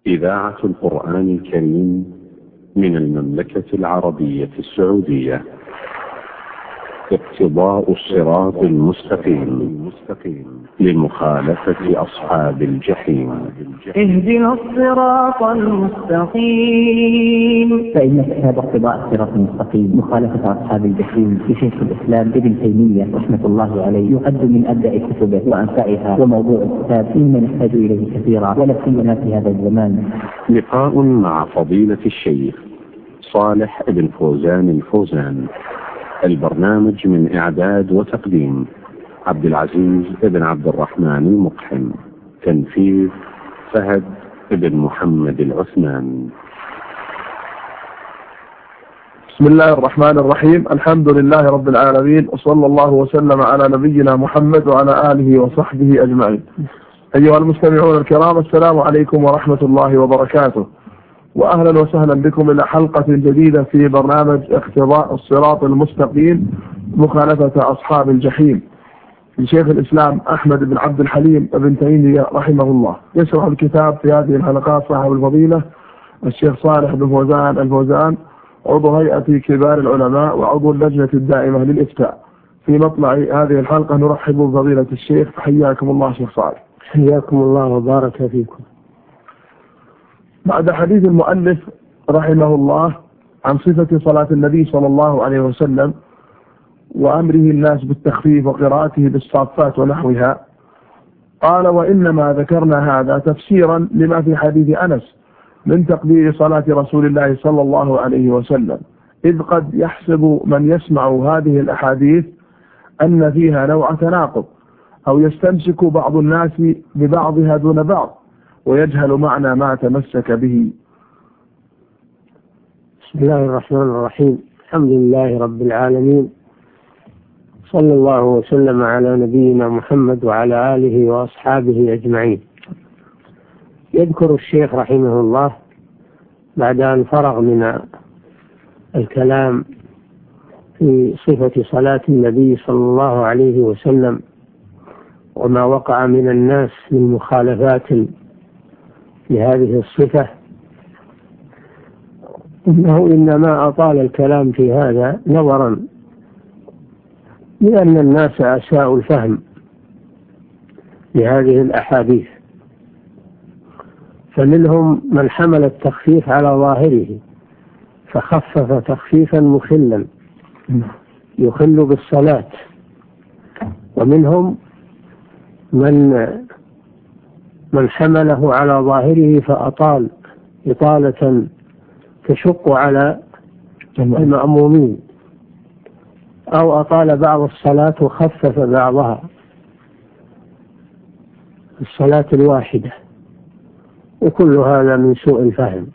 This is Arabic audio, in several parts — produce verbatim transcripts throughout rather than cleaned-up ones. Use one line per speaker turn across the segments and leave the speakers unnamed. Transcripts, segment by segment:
إذاعة القرآن الكريم من المملكة العربية السعودية. اقتضاء الصراط المستقيم لمخالفة أصحاب الجحيم.
اهدنا الصراط المستقيم.
فإن كتاب اقتضاء الصراط المستقيم مخالفة أصحاب الجحيم لشيخ الإسلام ابن تيمية رحمة الله عليه يعد من أبدأ كتبه وأنفعها، وموضوع الكتاب مما نحتاج إليه كثيرا ولا سيما في هذا الزمان.
لقاء مع فضيلة الشيخ صالح بن فوزان الفوزان. البرنامج من إعداد وتقديم عبد العزيز بن عبد الرحمن المقحم. تنفيذ فهد بن محمد العثمان.
بسم الله الرحمن الرحيم. الحمد لله رب العالمين، وصلى الله وسلم على نبينا محمد وعلى آله وصحبه أجمعين. أيها المستمعون الكرام، السلام عليكم ورحمة الله وبركاته، وأهلا وسهلا بكم إلى حلقة جديدة في برنامج اقتضاء الصراط المستقيم مخالفة أصحاب الجحيم لشيخ الإسلام أحمد بن عبد الحليم بن تيمية رحمه الله. يشرح الكتاب في هذه الحلقات صاحب الفضيلة الشيخ صالح بن فوزان الفوزان، عضو هيئة كبار العلماء وعضو اللجنة الدائمة للإفتاء. في مطلع هذه الحلقة نرحب بفضيلة الشيخ، حياكم الله شيخ صالح.
حياكم الله وبارك فيكم.
بعد حديث المؤلف رحمه الله عن صفة صلاة النبي صلى الله عليه وسلم وأمره الناس بالتخفيف وقراءته بالصافات ونحوها، قال: وإنما ذكرنا هذا تفسيرا لما في حديث أنس من تقدير صلاة رسول الله صلى الله عليه وسلم، إذ قد يحسب من يسمع هذه الأحاديث أن فيها نوع تناقض، أو يستمسك بعض الناس ببعضها دون بعض ويجهل معنى ما تمسك به.
بسم الله الرحمن الرحيم. الحمد لله رب العالمين، صلى الله وسلم على نبينا محمد وعلى آله وأصحابه أجمعين. يذكر الشيخ رحمه الله بعد أن فرغ من الكلام في صفة صلاة النبي صلى الله عليه وسلم وما وقع من الناس من مخالفات لهذه الصفة، إنه إنما أطال الكلام في هذا نظرا لأن الناس أساءوا الفهم لهذه الأحاديث، فمنهم من حمل التخفيف على ظاهره فخفف تخفيفا مخلا يخل بالصلاة، ومنهم من من حمله على ظاهره فأطال إطالة تشق على المأمومين، أو أطال بعض الصلاة وخفف بعضها الصلاة الواحدة، وكل هذا من سوء الفهم.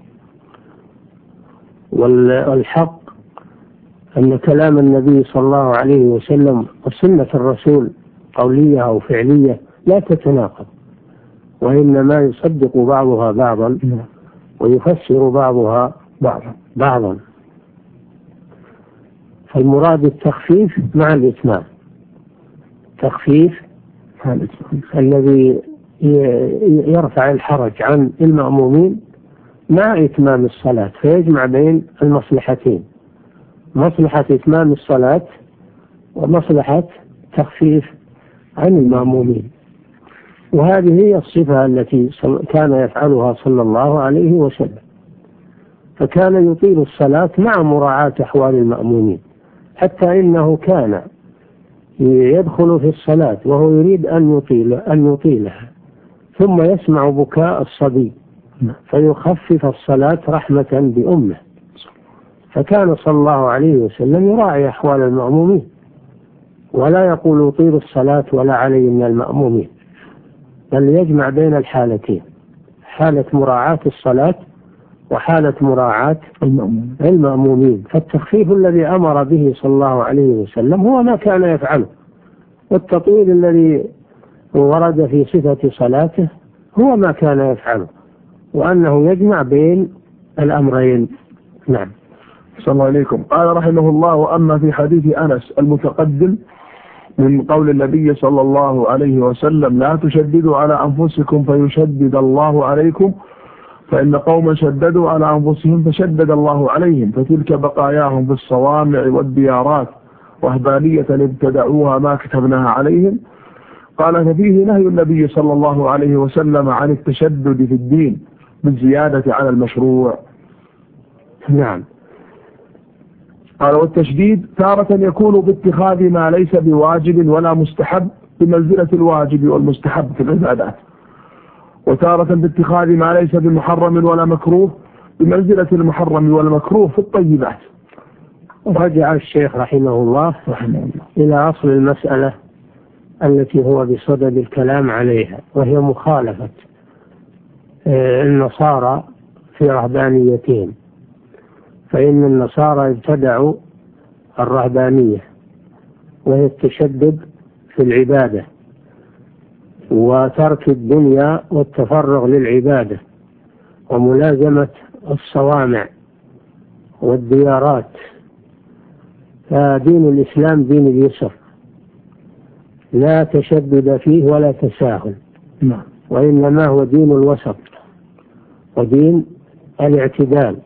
والحق أن كلام النبي صلى الله عليه وسلم وسنة الرسول قولية أو فعلية لا تتناقض، وإنما يصدق بعضها بعضا ويفسر بعضها بعضا. فالمراد التخفيف مع الإتمام، تخفيف الذي يرفع الحرج عن المأمومين مع إتمام الصلاة، فيجمع بين المصلحتين، مصلحة إتمام الصلاة ومصلحة تخفيف عن المأمومين. وهذه هي الصفة التي كان يفعلها صلى الله عليه وسلم، فكان يطيل الصلاة مع مراعاة أحوال المأمومين، حتى إنه كان يدخل في الصلاة وهو يريد أن يطيل أن يطيلها، ثم يسمع بكاء الصبي فيخفف الصلاة رحمة بأمه. فكان صلى الله عليه وسلم يراعي أحوال المأمومين، ولا يقول يطيل الصلاة ولا علي من المأمومين، بل يجمع بين الحالتين، حالة مراعاة الصلاة وحالة مراعاة المأمومين. فالتخفيف الذي أمر به صلى الله عليه وسلم هو ما كان يفعله، والتطويل الذي ورد في صفة صلاته هو ما كان يفعله، وأنه يجمع بين الأمرين. نعم.
صلى الله عليكم. قال رحمه الله: وأما في حديث أنس المتقدم من قول النبي صلى الله عليه وسلم: لا تشددوا على أنفسكم فيشدد الله عليكم، فإن قوما شددوا على أنفسهم فشدد الله عليهم، فتلك بقاياهم في الصوامع والديارات وهبانية ابتدعوها ما كتبناها عليهم. قال ففيه نهي النبي صلى الله عليه وسلم عن التشدد في الدين بالزيادة على المشروع.
نعم.
قال والتشديد تارة يكون باتخاذ ما ليس بواجب ولا مستحب بمنزلة الواجب والمستحب في العبادات، وتارة باتخاذ ما ليس بمحرم ولا مكروه بمنزلة المحرم والمكروه في الطيبات.
رجع الشيخ رحمه الله, رحمه الله إلى أصل المسألة التي هو بصدد الكلام عليها، وهي مخالفة النصارى في رهبانيتهم. فإن النصارى ابتدعوا الرهبانية وهي التشدد في العبادة وترك الدنيا والتفرغ للعبادة وملازمة الصوامع والديارات. فدين الإسلام دين اليسر لا تشدد فيه ولا تساهل، وإنما هو دين الوسط ودين الاعتدال.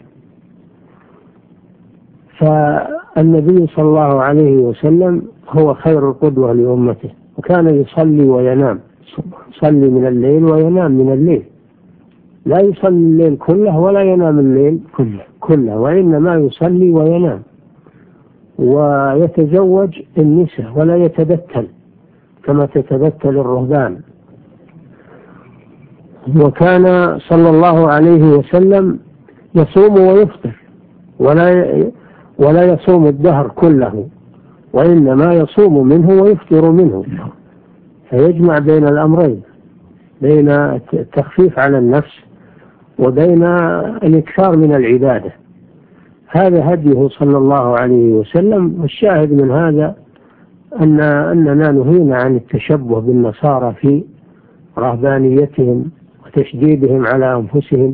فالنبي صلى الله عليه وسلم هو خير القدوة لأمته، وكان يصلي وينام، يصلي من الليل وينام من الليل، لا يصلي الليل كله ولا ينام الليل كله, كله وإنما يصلي وينام، ويتزوج النساء ولا يتبتل كما تتبتل الرهبان. وكان صلى الله عليه وسلم يصوم ويفطر ولا ولا يصوم الدهر كله، وإنما يصوم منه ويفطر منه، فيجمع بين الأمرين، بين التخفيف على النفس وبين الإكثار من العبادة. هذا هديه صلى الله عليه وسلم. والشاهد من هذا أن أننا نهينا عن التشبه بالنصارى في رهبانيتهم وتشديدهم على أنفسهم،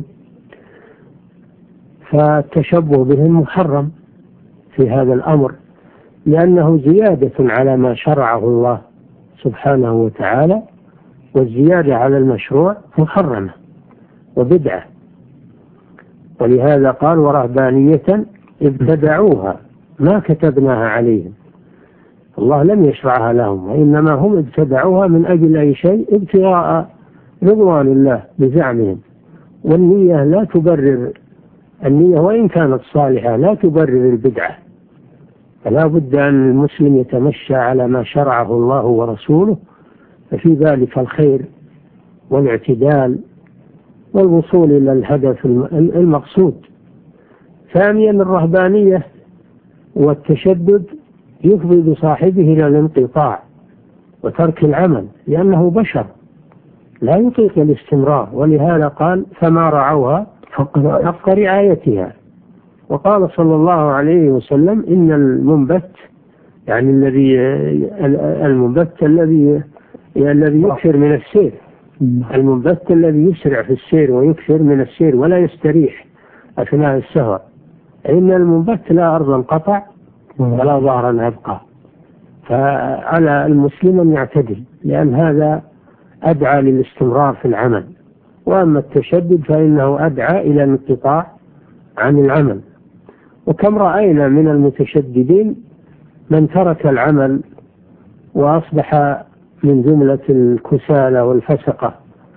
فالتشبه بهم محرم في هذا الأمر، لأنه زيادة على ما شرعه الله سبحانه وتعالى، والزيادة على المشروع محرمة وبدعة. ولهذا قال ورهبانية ابتدعوها ما كتبناها عليهم. الله لم يشرعها لهم، وإنما هم ابتدعوها من أجل أي شيء؟ ابتغاء رضوان الله بزعمهم. والنية لا تبرر، النية وإن كانت صالحة لا تبرر البدعة، فلا بد أن المسلم يتمشى على ما شرعه الله ورسوله، ففي ذلك الخير والاعتدال والوصول إلى الهدف المقصود. ثانيا الرهبانية والتشدد يفضي بصاحبه إلى الانقطاع وترك العمل، لأنه بشر لا يطيق الاستمرار، ولهذا قال فما رعوها حق رعايتها. وقال صلى الله عليه وسلم إن المنبت، يعني الذي المنبت الذي الذي يكثر من السير، المنبت الذي يسرع في السير ويكثر من السير ولا يستريح أثناء السفر، إن المنبت لا أرضا قطع ولا ظهرا أبقى. فعلى المسلم أن يعتدل، لأن هذا أدعى للاستمرار في العمل. وأما التشدد فإنه أدعى إلى الانقطاع عن العمل. وكم رأينا من المتشددين من ترك العمل وأصبح من جملة الكسالى والفسقة،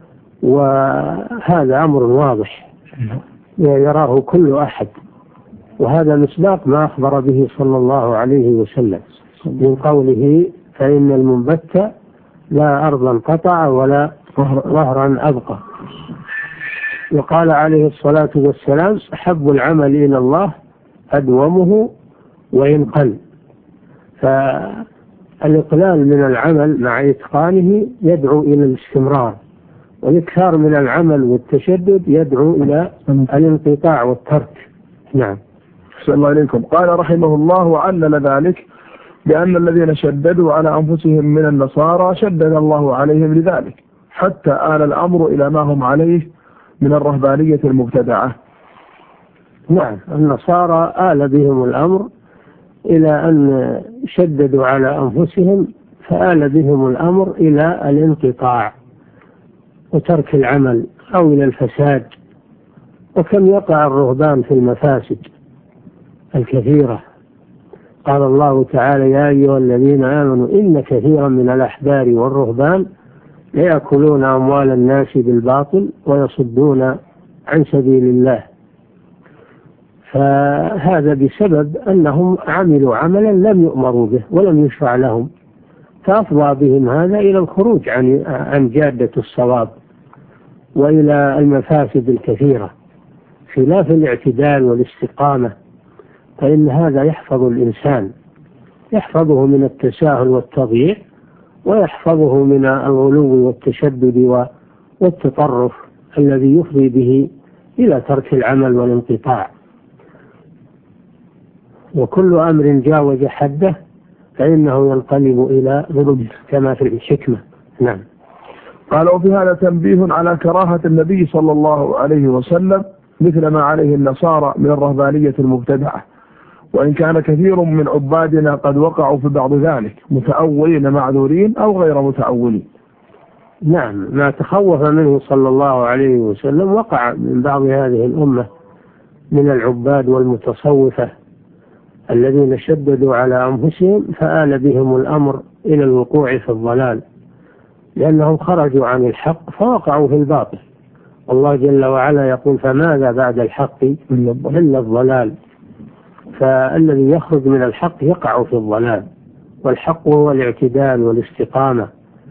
وهذا أمر واضح يراه كل أحد، وهذا مصداق ما أخبر به صلى الله عليه وسلم من قوله فإن المنبت لا أرضا قطع ولا ظهرا أبقى. وقال عليه الصلاة والسلام أحب العمل إلى الله أدومه وإن قل. فالإقلال من العمل مع إتقانه يدعو إلى الاستمرار، والإكثار من العمل والتشدد يدعو إلى الانقطاع والترك. نعم.
صلى الله عليكم. قال رحمه الله وعلل ذلك بأن الذين شددوا على أنفسهم من النصارى شدد الله عليهم لذلك، حتى آل الأمر إلى ما هم عليه من الرهبانية المبتدعة.
نعم، النصارى آل بهم الأمر إلى أن شددوا على أنفسهم، فآل بهم الأمر إلى الانقطاع وترك العمل أو إلى الفساد وكم يقع الرهبان في المفاسد الكثيرة. قال الله تعالى: يا أيها الذين آمنوا إن كثيرا من الأحبار والرهبان ليأكلون أموال الناس بالباطل ويصدون عن سبيل الله. فهذا بسبب أنهم عملوا عملا لم يؤمروا به ولم يشرع لهم، فأفضى بهم هذا إلى الخروج عن عن جادة الصواب وإلى المفاسد الكثيرة، خلاف الاعتدال والاستقامة، فإن هذا يحفظ الإنسان، يحفظه من التساهل والتضييع، ويحفظه من الغلو والتشدد والتطرف الذي يفضي به إلى ترك العمل والانقطاع. وكل أمر جاوز حده فإنه ينقلب إلى ضد كما في الحكمة. نعم.
قال: وفي هذا تنبيه على كراهة النبي صلى الله عليه وسلم مثل ما عليه النصارى من الرهبانية المبتدعة، وإن كان كثير من عبادنا قد وقعوا في بعض ذلك متأولين معذورين أو غير متأولين.
نعم، ما تخوف منه صلى الله عليه وسلم وقع من بعض هذه الأمة من العباد والمتصوفة الذين شددوا على أنفسهم فآل بهم الأمر إلى الوقوع في الضلال، لأنهم خرجوا عن الحق فوقعوا في الباطل. الله جل وعلا يقول: فماذا بعد الحق إلا الضلال. فالذي يخرج من الحق يقع في الضلال، والحق هو الاعتدال والاستقامة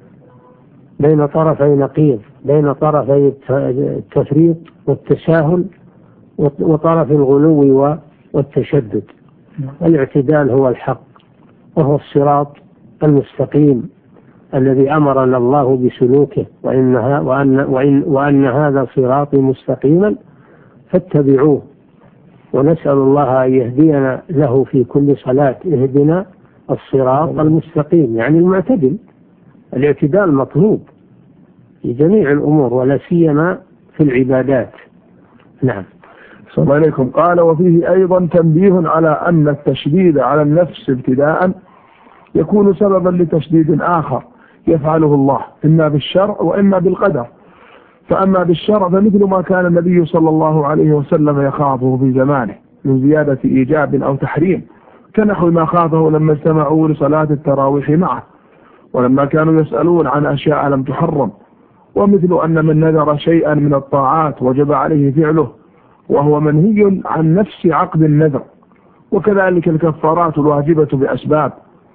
بين طرفي نقيض، بين طرفي التفريط والتساهل وطرف الغلو والتشدد. الاعتدال هو الحق، وهو الصراط المستقيم الذي أمرنا الله بسلوكه، وإنها وأن, وإن, وأن هذا صراطي مستقيما فاتبعوه. ونسأل الله أن يهدينا له في كل صلاة: اهدنا الصراط المستقيم، يعني المعتدل. الاعتدال مطلوب في جميع الأمور ولا سيما في العبادات. نعم.
صلى الله عليكم. قال: وفيه أيضا تنبيه على أن التشديد على النفس ابتداء يكون سببا لتشديد آخر يفعله الله، إما بالشرع وإما بالقدر. فأما بالشرع فمثل ما كان النبي صلى الله عليه وسلم يخافه في زمانه من زيادة إيجاب أو تحريم، كنحو ما خافه لما اجتمعوا لصلاة التراويح معه، ولما كانوا يسألون عن أشياء لم تحرم. ومثل أن من نذر شيئا من الطاعات وجب عليه فعله، وهو منهي عن نفس عقد النذر. وكذلك الكفارات الواجبة بأسباب.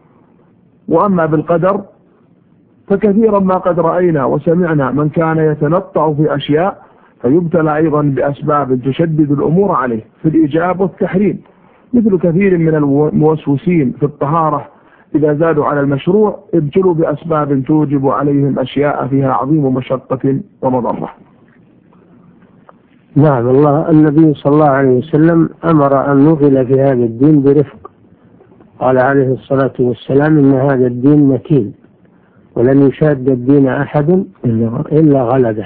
وأما بالقدر فكثيرا ما قد رأينا وسمعنا من كان يتنطع في أشياء فيبتلى أيضا بأسباب تشدد الأمور عليه في الإيجاب والتحريم، مثل كثير من الموسوسين في الطهارة إذا زادوا على المشروع ابتلوا بأسباب توجب عليهم أشياء فيها عظيم مشقة ومضرة.
نعم. الله النبي صلى الله عليه وسلم أمر أن نغل في هذا الدين برفق. قال عليه الصلاة والسلام: إن هذا الدين متين ولن يشاد الدين أحد إلا غلبه.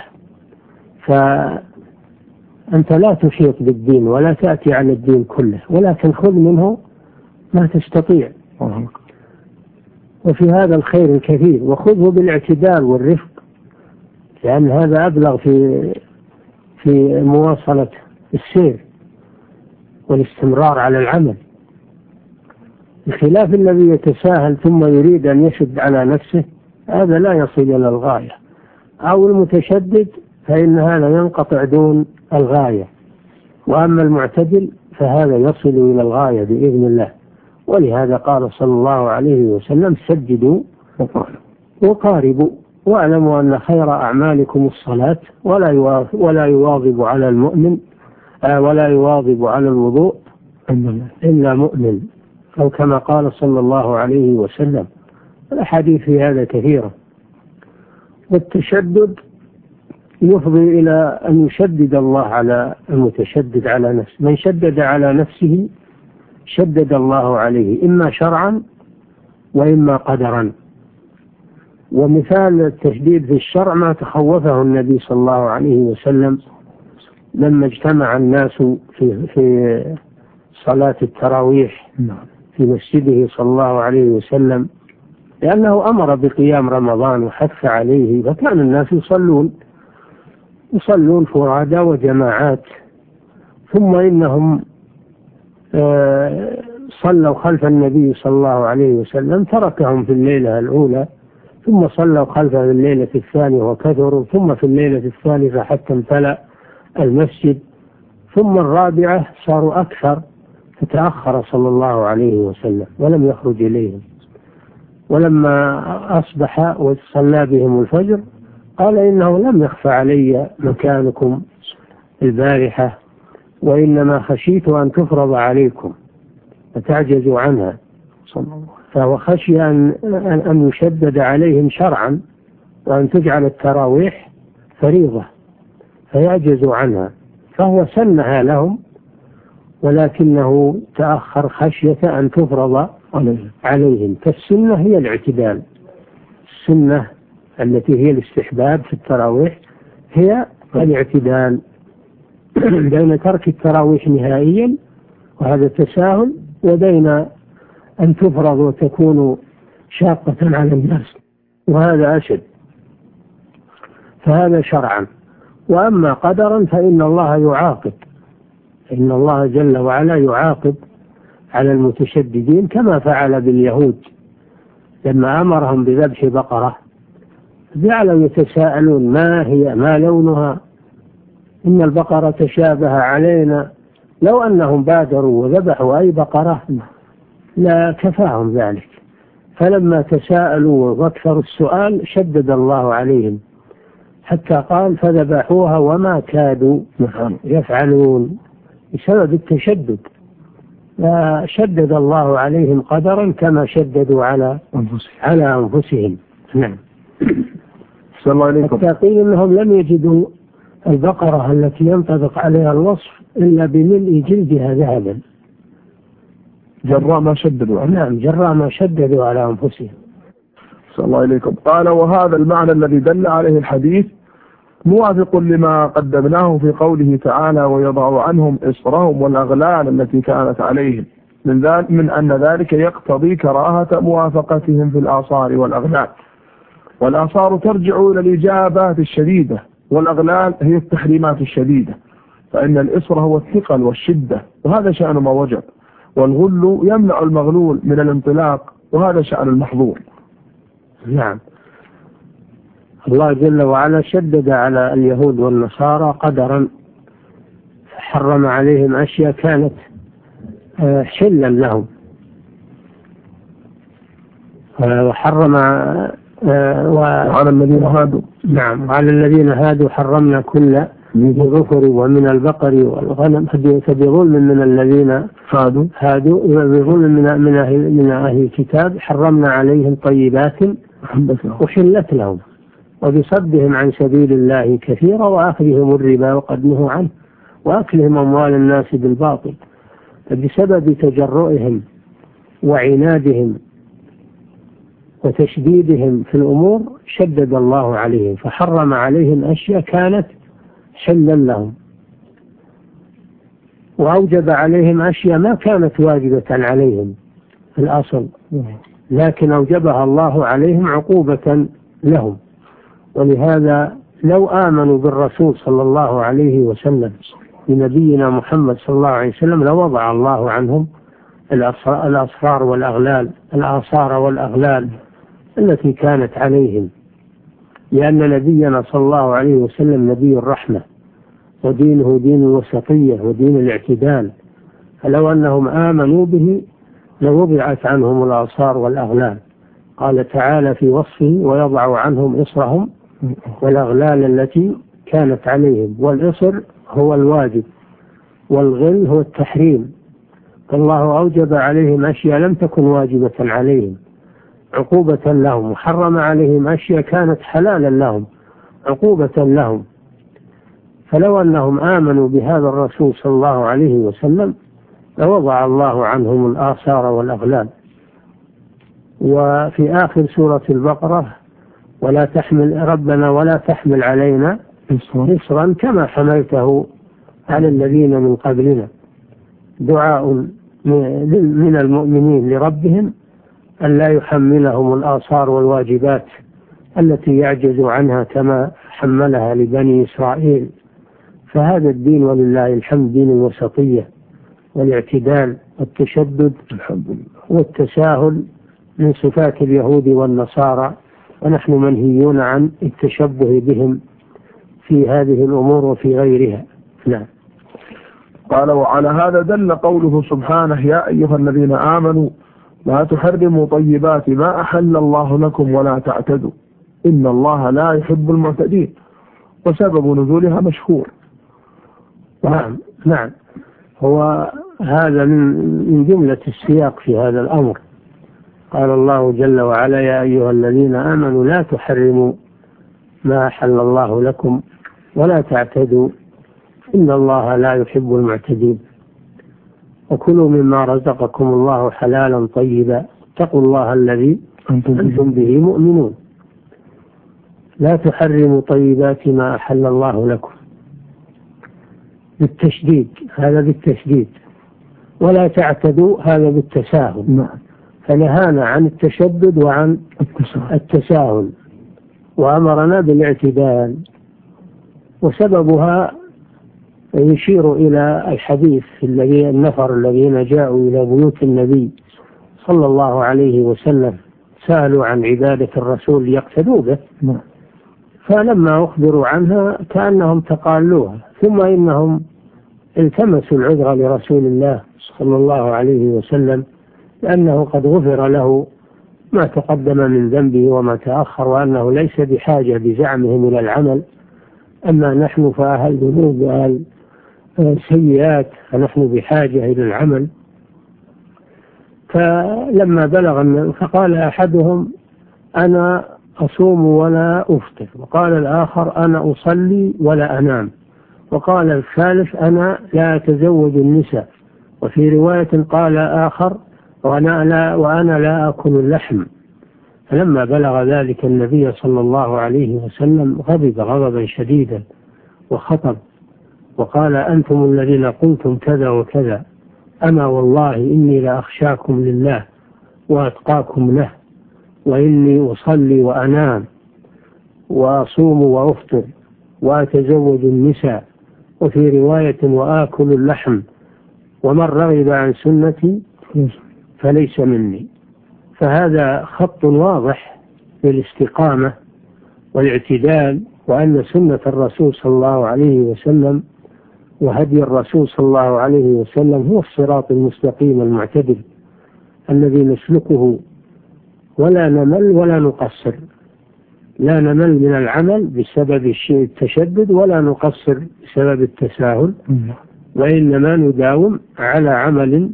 فأنت لا تشيط بالدين ولا تأتي على الدين كله، ولكن خذ منه ما تستطيع، وفي هذا الخير الكثير، وخذه بالاعتدال والرفق، لأن هذا أبلغ في في مواصلة السير والاستمرار على العمل، بخلاف الذي يتساهل ثم يريد أن يشد على نفسه، هذا لا يصل إلى الغاية. أو المتشدد فإن هذا ينقطع دون الغاية، وأما المعتدل فهذا يصل إلى الغاية بإذن الله. ولهذا قال صلى الله عليه وسلم: سددوا وقاربوا، واعلموا أن خير أعمالكم الصلاة، ولا ولا يواظب على المؤمن ولا يواظب على الوضوء إلا مؤمن، أو كما قال صلى الله عليه وسلم. الأحاديث في هذا كثيرة. والتشدد يفضي إلى أن يشدد الله على المتشدد على نفسه. من شدد على نفسه شدد الله عليه، إما شرعا وإما قدرا. ومثال التشديد في الشرع ما تخوفه النبي صلى الله عليه وسلم لما اجتمع الناس في في صلاة التراويح في مسجده صلى الله عليه وسلم، لأنه أمر بقيام رمضان وحث عليه، فكان الناس يصلون يصلون فرادى وجماعات ثم إنهم صلوا خلف النبي صلى الله عليه وسلم، تركهم في الليلة الأولى، ثم صلوا خلفه في الليلة الثانية وكثروا، ثم في الليلة الثالثة حتى امتلأ المسجد، ثم الرابعة صاروا أكثر، فتأخر صلى الله عليه وسلم ولم يخرج إليهم. ولما أصبح وصلى بهم الفجر قال إنه لم يخفى علي مكانكم البارحة، وإنما خشيت أن تفرض عليكم فتعجزوا عنها. فهو خشي أن, أن يشدد عليهم شرعا، وأن تجعل التراويح فريضة فيعجزوا عنها، فهو سنها لهم، ولكنه تأخر خشية أن تفرض عليهم. فالسنة هي الاعتدال، السنة التي هي الاستحباب في التراويح هي الاعتدال بين ترك التراويح نهائيا وهذا تساهل، وبين أن تفرض وتكون شاقة على الناس وهذا أشد، فهذا شرعا. وأما قدرا فإن الله يعاقب، إن الله جل وعلا يعاقب على المتشددين كما فعل باليهود لما أمرهم بذبح بقرة، جعلوا يتساءلون ما هي ما لونها، إن البقرة تشابه علينا، لو أنهم بادروا وذبحوا أي بقرة لا كفاهم ذلك. فلما تساءلوا واكثروا السؤال شدد الله عليهم حتى قال فذبحوها وما كادوا يفعلون بسبب التشدد، فشدد الله عليهم قدرا كما شددوا على على أنفسهم. نعم. حتى قيل إنهم لم يجدوا البقرة التي ينطبق عليها الوصف إلا بملء جلدها ذهبا،
جراء ما شددوا.
نعم، جراء ما شددوا على أنفسهم.
صلى الله عليكم. قال وهذا المعنى الذي دل عليه الحديث موافق لما قدمناه في قوله تعالى ويضع عنهم إصرهم والأغلال التي كانت عليهم، من, ذلك من أن ذلك يقتضي كراهة موافقتهم في الآثار والأغلال، والآثار ترجع إلى الإجابات الشديدة، والأغلال هي التحريمات الشديدة، فإن الإصر هو الثقل والشدة وهذا شأن ما وجب، والغل يمنع المغلول من الانطلاق وهذا شأن المحظور.
نعم. الله جل وعلا شدد على اليهود والنصارى قدرا، حرم عليهم أشياء كانت حلا لهم، وحرم
وعلى الذين هادوا.
نعم، وعلى الذين هادوا حرمنا كل ذكر ومن البقر والغنم فبظلم من الذين هادوا هادوا بظلم من من أهل من أهل الكتاب حرمنا عليهم طيبات أحلت لهم وبصدهم عن سبيل الله كثيرا وأخذهم الربا وقد نهوا عنه وأكلهم أموال الناس بالباطل. فبسبب تجرؤهم وعنادهم وتشديدهم في الأمور شدد الله عليهم، فحرم عليهم أشياء كانت حلا لهم، وأوجب عليهم أشياء ما كانت واجبة عليهم في الأصل، لكن أوجبها الله عليهم عقوبة لهم. ولهذا لو آمنوا بالرسول صلى الله عليه وسلم بنبينا محمد صلى الله عليه وسلم لوضع الله عنهم الأصرار والأغلال الآثار والأغلال التي كانت عليهم، لأن نبينا صلى الله عليه وسلم نبي الرحمة ودينه دين الوسطية ودين الاعتدال، فلو أنهم آمنوا به لوضعت عنهم الآثار والأغلال. قال تعالى في وصفه ويضع عنهم إصرهم والأغلال التي كانت عليهم، والإصر هو الواجب والغل هو التحريم، فالله أوجب عليهم أشياء لم تكن واجبة عليهم عقوبة لهم، وحرم عليهم أشياء كانت حلالا لهم عقوبة لهم. فلو أنهم آمنوا بهذا الرسول صلى الله عليه وسلم لوضع الله عنهم الآثار والأغلال. وفي آخر سورة البقرة ولا تحمل ربنا ولا تحمل علينا إصرا كما حملته على الذين من قبلنا، دعاء من المؤمنين لربهم أن لا يحملهم الآثار والواجبات التي يعجز عنها كما حملها لبني إسرائيل فهذا الدين ولله الحمد دين الوسطية والاعتدال والتشدد
الحمد لله
والتساهل من صفات اليهود والنصارى، ونحن منهيون عن التشبه بهم في هذه الأمور وفي غيرها. نعم.
قال وعلى هذا دل قوله سبحانه يا أيها الذين آمنوا لا تحرموا طيبات ما أحل الله لكم ولا تعتدوا إن الله لا يحب المعتدين، وسبب نزولها مشهور.
نعم نعم هو هذا من جملة السياق في هذا الأمر. قال الله جل وعلا يا أيها الذين آمنوا لا تحرموا ما أحل الله لكم ولا تعتدوا إن الله لا يحب المعتدين، وكلوا مما رزقكم الله حلالا طيبا اتقوا الله الذي أنتم به مؤمنون. لا تحرموا طيبات ما أحل الله لكم بالتشديد، هذا بالتشديد، ولا تعتدوا هذا بالتساهل. فنهانا عن التشدد وعن التساهل وأمرنا بالاعتدال، وسببها يشير إلى الحديث الذي النفر الذين جاءوا إلى بيوت النبي صلى الله عليه وسلم سألوا عن عبادة الرسول ليقتدوا به، فلما أخبروا عنها كأنهم تقالوها، ثم إنهم التمسوا العذر لرسول الله صلى الله عليه وسلم لأنه قد غفر له ما تقدم من ذنبه وما تأخر، وأنه ليس بحاجة بزعمهم إلى العمل، أما نحن فأهل ذنوب وأهل سيئات فنحن بحاجة إلى العمل. فلما بلغ فقال أحدهم أنا أصوم ولا أفطر، وقال الآخر أنا أصلي ولا أنام، وقال الثالث أنا لا أتزوج النساء، وفي رواية قال آخر وأنا لا, وأنا لا أكل اللحم. فلما بلغ ذلك النبي صلى الله عليه وسلم غضب غضبا شديدا وخطب وقال أنتم الذين قلتم كذا وكذا، أما والله إني لأخشاكم لله وأتقاكم له، وإني أصلي وأنام وأصوم وأفطر وأتزوج النساء، وفي رواية وآكل اللحم، ومن رغب عن سنتي فليس مني. فهذا خط واضح للاستقامة والاعتدال، وأن سنة الرسول صلى الله عليه وسلم وهدي الرسول صلى الله عليه وسلم هو الصراط المستقيم المعتدل الذي نسلكه ولا نمل ولا نقصر، لا نمل من العمل بسبب التشدد ولا نقصر بسبب التساهل، وإنما نداوم على عمل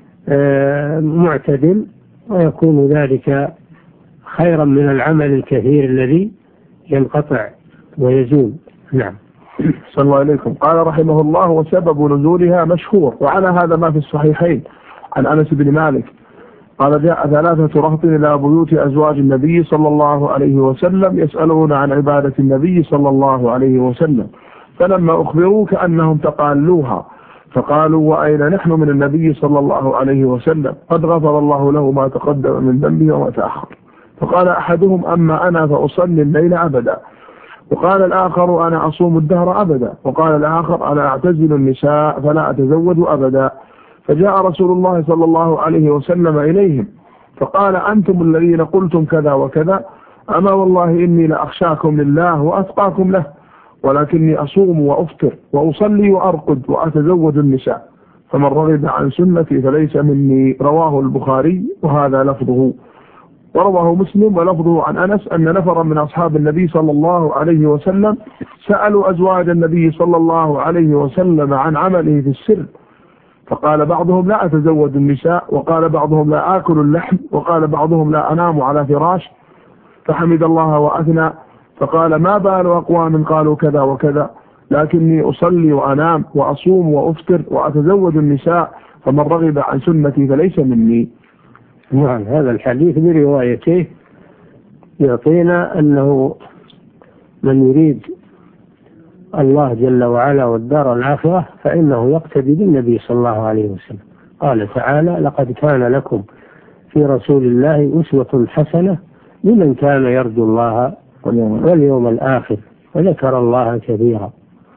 معتدل، ويكون ذلك خيرا من العمل الكثير الذي ينقطع ويزول. نعم.
صلى الله عليكم. قال رحمه الله وسبب نزولها مشهور، وعلى هذا ما في الصحيحين عن أنس بن مالك قال جاء ثلاثة رهط إلى بيوت أزواج النبي صلى الله عليه وسلم يسألون عن عبادة النبي صلى الله عليه وسلم، فلما أخبروا كأنهم تقالوها، فقالوا وأين نحن من النبي صلى الله عليه وسلم قد غفر الله له ما تقدم من ذنبه وما تأخر. فقال أحدهم أما أنا فأصلي الليل أبدا، وقال الآخر أنا أصوم الدهر أبدا، وقال الآخر أنا أعتزل النساء فلا أتزوج أبدا. فجاء رسول الله صلى الله عليه وسلم إليهم فقال أنتم الذين قلتم كذا وكذا، أما والله إني لأخشاكم لله وأتقاكم له، ولكني أصوم وأفطر وأصلي وأرقد وأتزوج النساء، فمن رغب عن سنتي فليس مني. رواه البخاري وهذا لفظه. ورواه مسلم ولفظه عن أنس أن نفرا من أصحاب النبي صلى الله عليه وسلم سألوا أزواج النبي صلى الله عليه وسلم عن عمله في السر، فقال بعضهم لا أتزوج النساء، وقال بعضهم لا آكل اللحم، وقال بعضهم لا أنام على فراش، فحمد الله وأثنى فقال ما بال أقوام قالوا كذا وكذا، لكني أصلي وأنام وأصوم وأفطر وأتزوج النساء، فمن رغب عن سنتي فليس مني.
نعم. هذا الحديث بروايته يعطينا أنه من يريد الله جل وعلا والدار الآخرة فإنه يقتدي بالنبي صلى الله عليه وسلم. قال تعالى لقد كان لكم في رسول الله أسوة حسنة لمن كان يرجو الله واليوم الآخر وذكر الله كثيرا.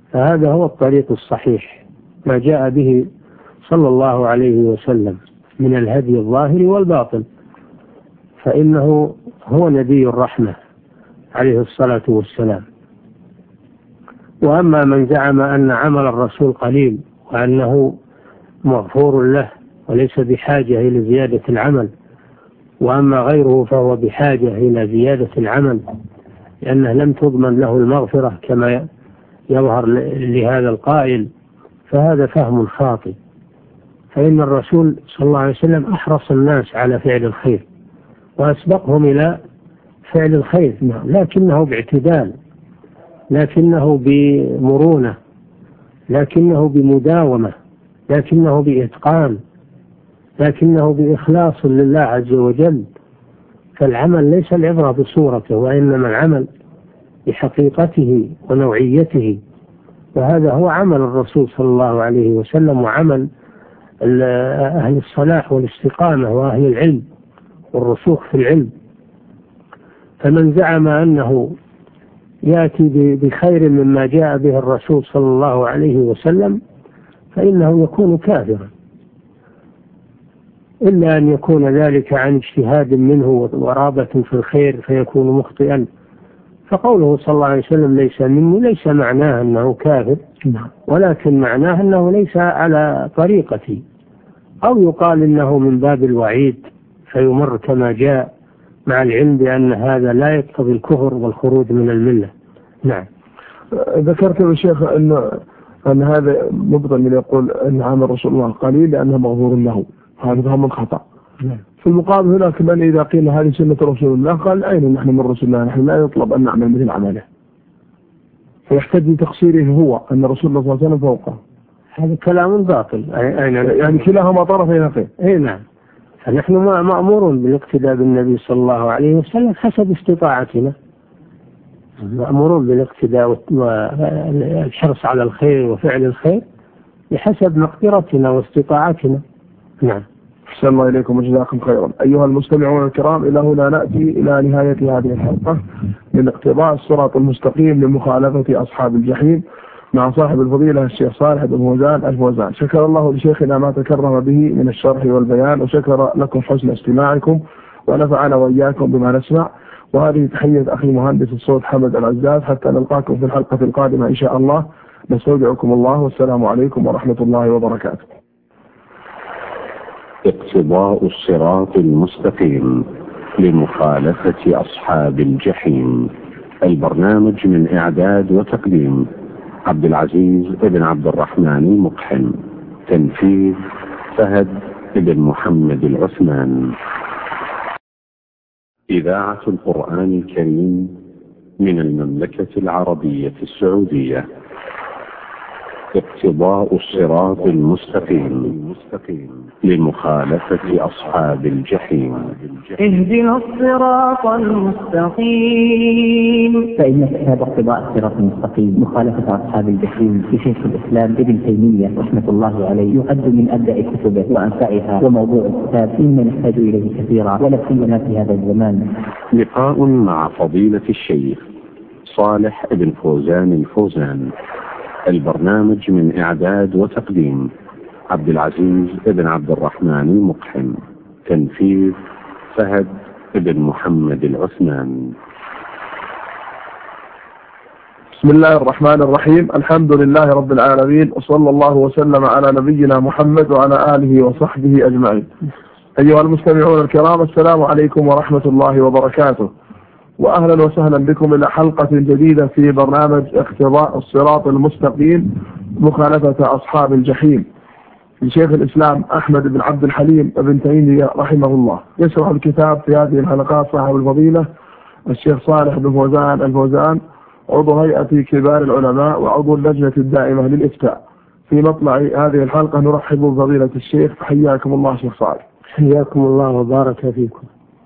فهذا هو الطريق الصحيح ما جاء به صلى الله عليه وسلم من الهدي الظاهر والباطن، فإنه هو نبي الرحمة عليه الصلاة والسلام. وأما من زعم أن عمل الرسول قليل وأنه مغفور له وليس بحاجة إلى زيادة العمل، وأما غيره فهو بحاجة إلى زيادة العمل لأنه لم تضمن له المغفرة كما يظهر لهذا القائل، فهذا فهم خاطئ. فإن الرسول صلى الله عليه وسلم أحرص الناس على فعل الخير وأسبقهم إلى فعل الخير، لكنه باعتدال، لكنه بمرونة، لكنه بمداومة، لكنه بإتقان، لكنه بإخلاص لله عز وجل. فالعمل ليس العبرة بصورته، وإنما العمل بحقيقته ونوعيته، وهذا هو عمل الرسول صلى الله عليه وسلم وعمل أهل الصلاح والاستقامة وأهل العلم والرسوخ في العلم. فمن زعم أنه يأتي بخير مما جاء به الرسول صلى الله عليه وسلم فإنه يكون كافرا، إلا أن يكون ذلك عن اجتهاد منه ورغبة في الخير فيكون مخطئا. فقوله صلى الله عليه وسلم ليس مني ليس معناه أنه كافر، ولكن معناه أنه ليس على طريقتي، أو يقال إنه من باب الوعيد فيمر كما جاء، مع العلم بأن هذا لا يقتضي الكفر والخروج من الملة. نعم.
ذكرت يا شيخ أن أن هذا مبطل من يقول أن عمل رسول الله قليل لأنه مغفور له، هذا فهم خطأ.
نعم.
في المقابل هناك من إذا قيل هذه سنة رسول الله قال أين نحن من رسول الله، نحن لا يطلب أن نعمل مثل عمله، فيحتج بتقصيره هو أن رسول الله صلى الله عليه وسلم فوقه.
هذا كلام باطل.
يعني كلاهما طرفين نقيض.
اي نعم. فنحن مأمورون بالاقتداء بالنبي صلى الله عليه وسلم حسب استطاعتنا، مأمورون بالاقتداء والحرص على الخير وفعل الخير بحسب مقدرتنا واستطاعتنا. نعم.
أحسن الله إليكم وجزاكم خيرا. أيها المستمعون الكرام، إلى هنا نأتي إلى نهاية هذه الحلقة من اقتضاء الصراط المستقيم لمخالفة أصحاب الجحيم مع صاحب الفضيلة الشيخ صالح بن فوزان الفوزان. شكر الله لشيخنا ما تكرم به من الشرح والبيان، وشكر لكم حسن استماعكم، ونفعنا وإياكم بما نسمع. وهذه تحية أخي مهندس الصوت حمد العزاز، حتى نلقاكم في الحلقة القادمة إن شاء الله. نستودعكم الله، والسلام عليكم ورحمة الله وبركاته.
اقتضاء الصراط المستقيم لمخالفة أصحاب الجحيم، البرنامج من إعداد وتقديم عبد العزيز بن عبد الرحمن المقحم، تنفيذ فهد بن محمد العثمان. إذاعة القرآن الكريم من المملكة العربية السعودية. اقتضاء الصراط المستقيم لمخالفة أصحاب الجحيم.
اهدنا الصراط المستقيم.
فإن كتاب اقتضاء الصراط المستقيم مخالفة أصحاب الجحيم لشيخ الإسلام ابن تيمية رحمة الله عليه يعد من أبدأ كتبه وأنفعها، وموضوع الكتاب مما نحتاج إليه كثيرا ولا سيما في هذا الزمان.
لقاء مع فضيلة الشيخ صالح بن فوزان الفوزان، البرنامج من إعداد وتقديم عبد العزيز بن عبد الرحمن المقحم، تنفيذ فهد بن محمد العثمان.
بسم الله الرحمن الرحيم. الحمد لله رب العالمين، وصلى الله وسلم على نبينا محمد وعلى آله وصحبه أجمعين. أيها المستمعون الكرام، السلام عليكم ورحمة الله وبركاته، وأهلا وسهلا بكم إلى حلقة جديدة في برنامج اقتضاء الصراط المستقيم مخالفة أصحاب الجحيم لشيخ الإسلام أحمد بن عبد الحليم بن تيمية رحمه الله. يشرح الكتاب في هذه الحلقات صاحب الفضيلة الشيخ صالح بن فوزان الفوزان، عضو هيئة كبار العلماء وعضو اللجنة الدائمة للإفتاء. في مطلع هذه الحلقة نرحب بفضيلة الشيخ، حياكم الله شيخ صالح.
حياكم الله وبارك فيكم.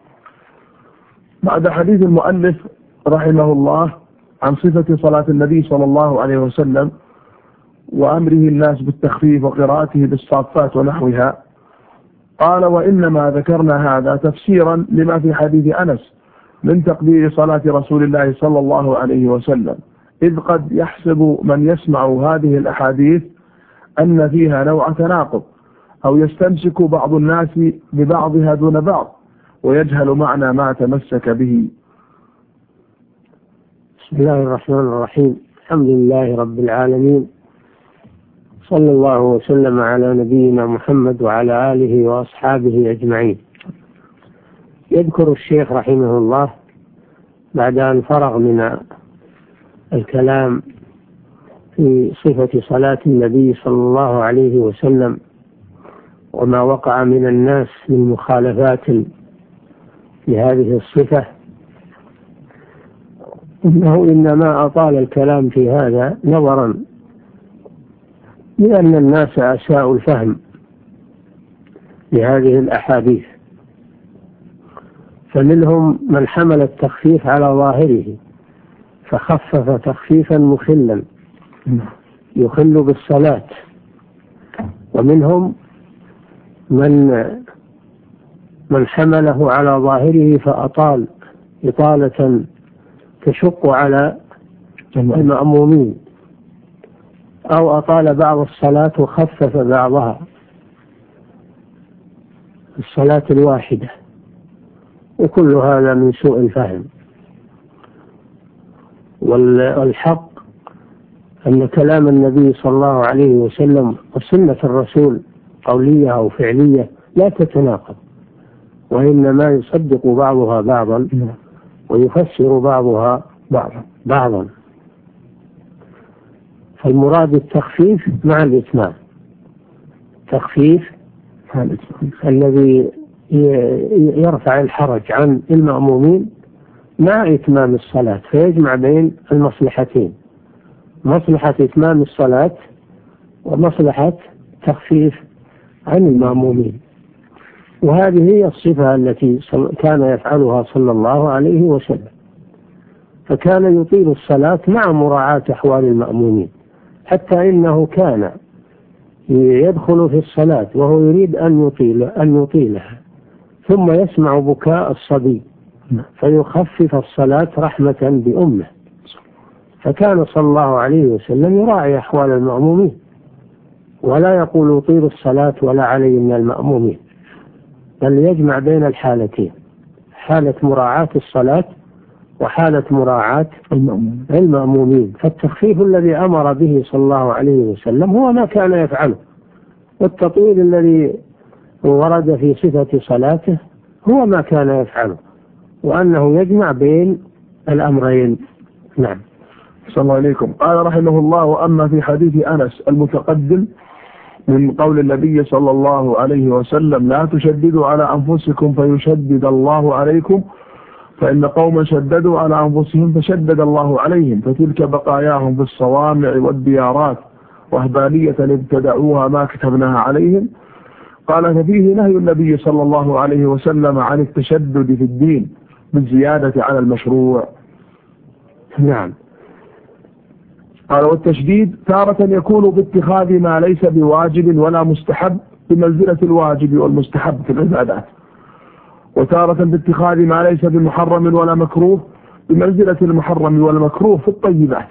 بعد حديث المؤلف رحمه الله عن صفة صلاة النبي صلى الله عليه وسلم وأمره الناس بالتخفيف وقراءته بالصافات ونحوها، قال: وإنما ذكرنا هذا تفسيرا لما في حديث أنس من تقدير صلاة رسول الله صلى الله عليه وسلم، إذ قد يحسب من يسمع هذه الأحاديث أن فيها نوع تناقض، أو يستمسك بعض الناس ببعضها دون بعض ويجهل معنى ما تمسك به.
بسم الله الرحمن الرحيم. الحمد لله رب العالمين، صلى الله وسلم على نبينا محمد وعلى آله وأصحابه أجمعين. يذكر الشيخ رحمه الله بعد أن فرغ من الكلام في صفة صلاة النبي صلى الله عليه وسلم وما وقع من الناس من مخالفات لهذه الصفة، إنه إنما أطال الكلام في هذا نظرا لأن الناس أساءوا الفهم لهذه الأحاديث، فمنهم من حمل التخفيف على ظاهره فخفف تخفيفا مخلا يخل بالصلاة، ومنهم من من حمله على ظاهره فأطال إطالة تشق على المأمومين، أو أطال بعض الصلاة وخفف بعضها الصلاة الواحدة، وكل هذا من سوء الفهم. والحق أن كلام النبي صلى الله عليه وسلم وسنة الرسول قولية أو فعلية لا تتناقض، وإنما يصدق بعضها بعضا ويفسر بعضها بعضا بعضا. فالمراد التخفيف مع الإتمام، تخفيف الذي يرفع الحرج عن المأمومين مع إتمام الصلاة، فيجمع بين المصلحتين، مصلحة إتمام الصلاة ومصلحة تخفيف عن المأمومين. وهذه هي الصفة التي كان يفعلها صلى الله عليه وسلم، فكان يطيل الصلاة مع مراعاة أحوال المأمومين، حتى إنه كان يدخل في الصلاة وهو يريد أن يطيل أن يطيلها ثم يسمع بكاء الصبي فيخفف الصلاة رحمة بأمه، فكان صلى الله عليه وسلم يراعي أحوال المأمومين ولا يقول يطيل الصلاة ولا علي من المأمومين، بل يجمع بين الحالتين، حالة مراعاة الصلاة وحالة مراعاة المأمومين. فالتخفيف الذي أمر به صلى الله عليه وسلم هو ما كان يفعله، والتطويل الذي ورد في صفة صلاته هو ما كان يفعله، وأنه يجمع بين الأمرين. نعم.
صلى الله عليكم. قال رحمه الله: وأما في حديث أنس المتقدم من قول النبي صلى الله عليه وسلم: لا تشددوا على أنفسكم فيشدد الله عليكم، فإن قوما شددوا على أنفسهم فشدد الله عليهم، فتلك بقاياهم في الصوامع والديارات وهبانية ابتدعوها ما كتبناها عليهم. قال: ففيه نهي النبي صلى الله عليه وسلم عن التشدد في الدين بالزيادة على المشروع.
نعم.
قال: والتشديد تارة يكون باتخاذ ما ليس بواجب ولا مستحب بمنزلة الواجب والمستحب في العبادات، وتارة باتخاذ ما ليس بمحرم ولا مكروه بمنزلة المحرم والمكروه في الطيبات.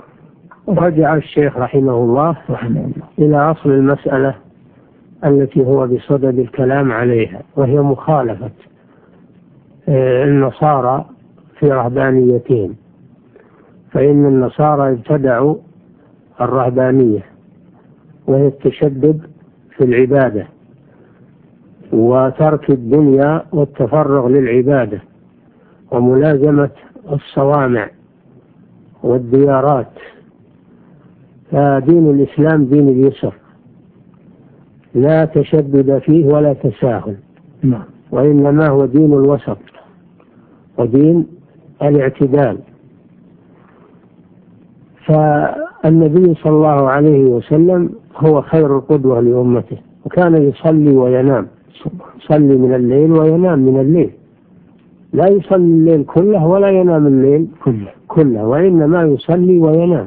رجع الشيخ رحمه الله إلى أصل المسألة التي هو بصدد الكلام عليها، وهي مخالفة النصارى في رهبانيتين. فإن النصارى ابتدعوا الرهبانية وهي التشدد في العبادة وترك الدنيا والتفرغ للعبادة وملازمة الصوامع والديارات. فدين الإسلام دين اليسر، لا تشدد فيه ولا تساهل، وإنما هو دين الوسط ودين الاعتدال. فالنبي صلى الله عليه وسلم هو خير القدوة لأمته، وكان يصلي وينام، يصلي من الليل وينام من الليل، لا يصلي الليل كله ولا ينام الليل كله، وإنما يصلي وينام،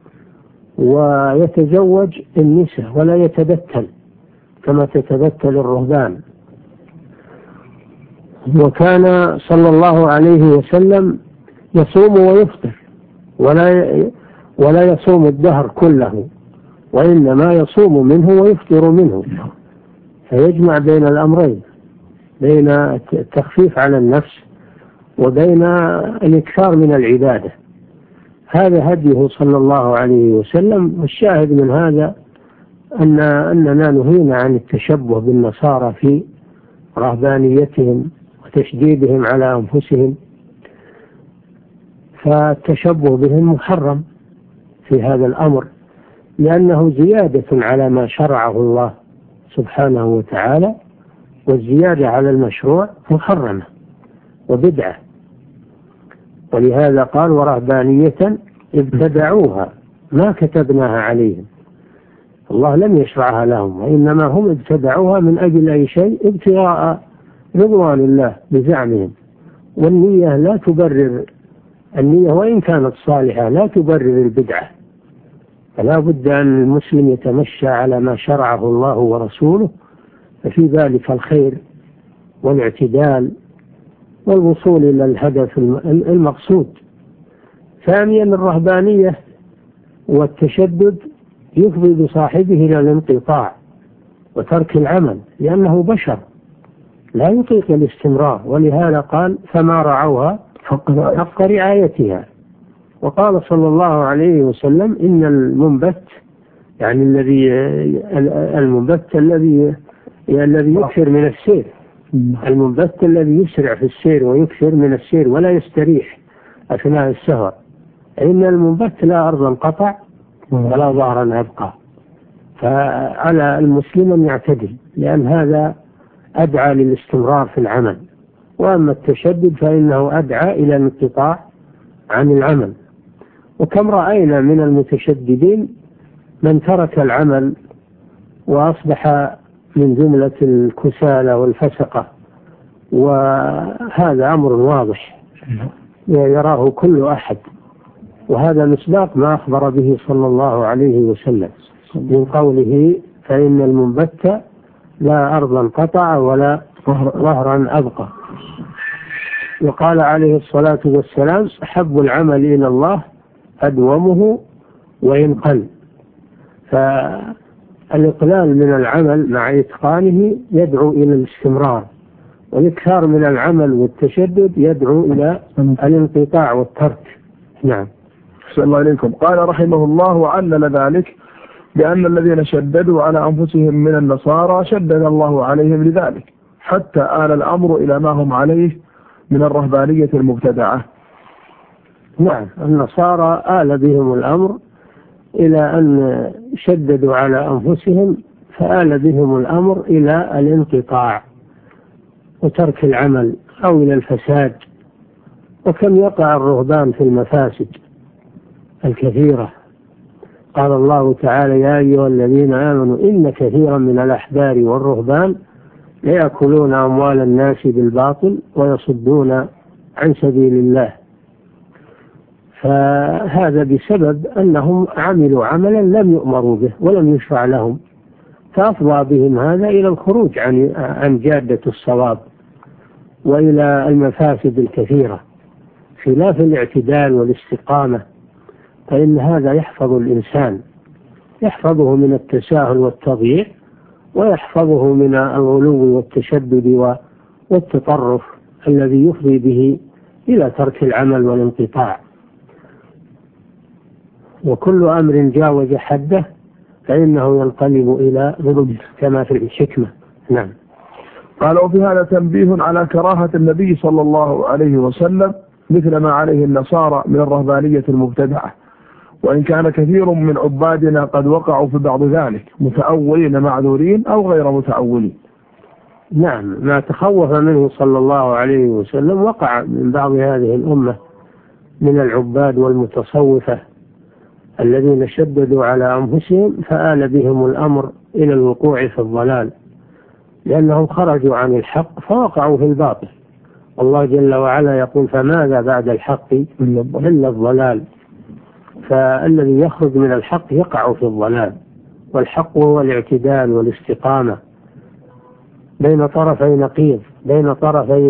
ويتزوج النساء ولا يتبتل كما تتبتل الرهبان. وكان صلى الله عليه وسلم يصوم ويفطر ولا ولا يصوم الدهر كله، وإنما يصوم منه ويفطر منه، فيجمع بين الأمرين، بين التخفيف على النفس وبين الإكثار من العبادة. هذا هديه صلى الله عليه وسلم. والشاهد من هذا أن أننا نهينا عن التشبه بالنصارى في رهبانيتهم وتشديدهم على أنفسهم، فالتشبه بهم محرم في هذا الأمر، لأنه زيادة على ما شرعه الله سبحانه وتعالى، والزيادة على المشروع محرمة وبدعة. ولهذا قال ورهبانية ابتدعوها ما كتبناها عليهم، الله لم يشرعها لهم، وإنما هم ابتدعوها من أجل أي شيء؟ ابتغاء رضوان الله بزعمهم. والنية لا تبرر، النية وإن كانت صالحة لا تبرر البدعة، فلا بد أن المسلم يتمشى على ما شرعه الله ورسوله، ففي ذلك الخير والاعتدال والوصول إلى الهدف المقصود. ثانيا الرهبانية والتشدد يفضي بصاحبه إلى الانقطاع وترك العمل، لأنه بشر لا يطيق الاستمرار، ولهذا قال فما رعوها حق رعايتها. وقال صلى الله عليه وسلم إن المنبت، يعني الذي المنبت الذي الذي يكثر من السير، المنبت الذي يسرع في السير ويكثر من السير ولا يستريح أثناء السفر، إن المنبت لا أرضا قطع ولا ظهرا أبقى. فعلى المسلم أن يعتدل، لأن هذا أدعى للاستمرار في العمل، وأما التشدد فإنه أدعى إلى الانقطاع عن العمل. وكم رأينا من المتشددين من ترك العمل وأصبح من جملة الكسالى والفسقة، وهذا أمر واضح يراه كل أحد، وهذا مصداق ما أخبر به صلى الله عليه وسلم من قوله فإن المنبت لا أرضا قطع ولا ظهرا أبقى. وقال عليه الصلاة والسلام أحب العمل إلى الله أدومه وإن قل. فالإقلال من العمل مع إتقانه يدعو إلى الاستمرار، والإكثار من العمل والتشدد يدعو إلى الانقطاع والترك. نعم.
أحسن الله إليكم. قال رحمه الله وعلل ذلك بأن الذين شددوا على أنفسهم من النصارى شدد الله عليهم لذلك، حتى آل الأمر إلى ما هم عليه من الرهبانية المبتدعة.
نعم، النصارى آل بهم الأمر إلى أن شددوا على أنفسهم، فآل بهم الأمر إلى الانقطاع وترك العمل أو إلى الفساد. وكم يقع الرهبان في المفاسد الكثيرة. قال الله تعالى يا أيها الذين آمنوا إن كثيرا من الأحبار والرهبان ليأكلون أموال الناس بالباطل ويصدون عن سبيل الله. فهذا بسبب أنهم عملوا عملا لم يؤمروا به ولم يشرع لهم، فأفضى بهم هذا إلى الخروج عن عن جادة الصواب وإلى المفاسد الكثيرة، خلاف الاعتدال والاستقامة، فإن هذا يحفظ الإنسان، يحفظه من التساهل والتضييع، ويحفظه من الغلو والتشدد والتطرف الذي يفضي به إلى ترك العمل والانقطاع. وكل أمر جاوز حده فإنه ينقلب إلى ضد كما في الحكمة. نعم.
قال وفي هذا تنبيه على كراهة النبي صلى الله عليه وسلم مثل ما عليه النصارى من الرهبانية المبتدعة، وإن كان كثير من عبادنا قد وقعوا في بعض ذلك متأولين معذورين أو غير متأولين.
نعم، ما تخوف منه صلى الله عليه وسلم وقع من بعض هذه الأمة من العباد والمتصوفة الذين شددوا على أنفسهم فآل بهم الأمر إلى الوقوع في الضلال، لأنهم خرجوا عن الحق فوقعوا في الباطل. الله جل وعلا يقول فماذا بعد الحق إلا الضلال. فالذي يخرج من الحق يقع في الضلال، والحق هو الاعتدال والاستقامة بين طرفي نقيض، بين طرفي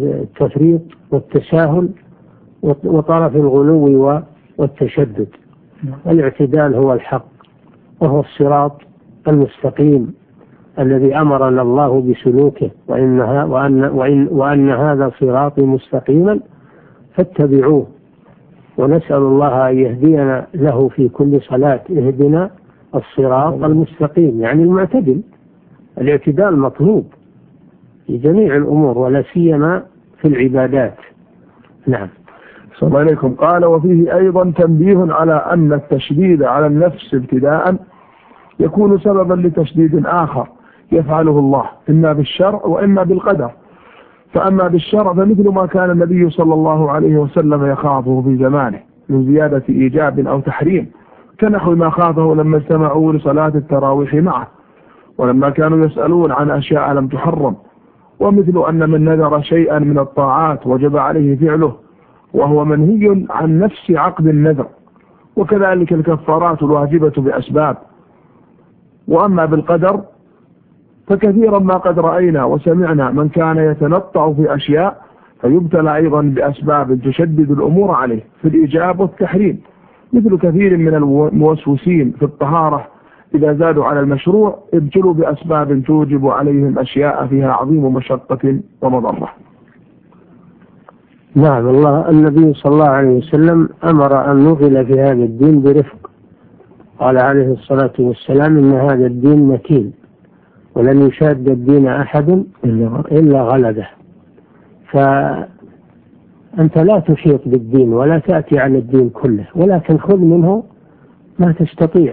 التفريط والتساهل وطرف الغلو والتشدد. الاعتدال هو الحق، وهو الصراط المستقيم الذي أمرنا الله بسلوكه، وإنها وأن, وإن وأن هذا صراطي مستقيما فاتبعوه، ونسأل الله أن يهدينا له في كل صلاة. اهدنا الصراط المستقيم، يعني المعتدل. الاعتدال مطلوب في جميع الأمور ولا سيما في العبادات. نعم.
صلى الله عليكم. قال: وفيه أيضا تنبيه على أن التشديد على النفس ابتداء يكون سببا لتشديد آخر يفعله الله، إما بالشرع وإما بالقدر. فأما بالشرع فمثل ما كان النبي صلى الله عليه وسلم يخافه في زمانه من زيادة إيجاب أو تحريم، كنحو ما خافه لما استمعوا لصلاة التراويح معه، ولما كانوا يسألون عن أشياء لم تحرم. ومثل أن من نذر شيئا من الطاعات وجب عليه فعله، وهو منهي عن نفس عقد النذر. وكذلك الكفارات الواجبة بأسباب. وأما بالقدر فكثيرا ما قد رأينا وسمعنا من كان يتنطع في أشياء فيبتلى أيضا بأسباب تشدد الأمور عليه في الإيجاب والتحريم، مثل كثير من الموسوسين في الطهارة إذا زادوا على المشروع ابتلوا بأسباب توجب عليهم أشياء فيها عظيم مشقة ومضرة.
نعم. الله النبي صلى الله عليه وسلم أمر أن نغل في هذا الدين برفق. قال عليه الصلاة والسلام: إن هذا الدين متين ولن يشاد الدين أحد إلا غلبه. فأنت لا تشيط بالدين ولا تأتي على الدين كله، ولكن خذ منه ما تستطيع،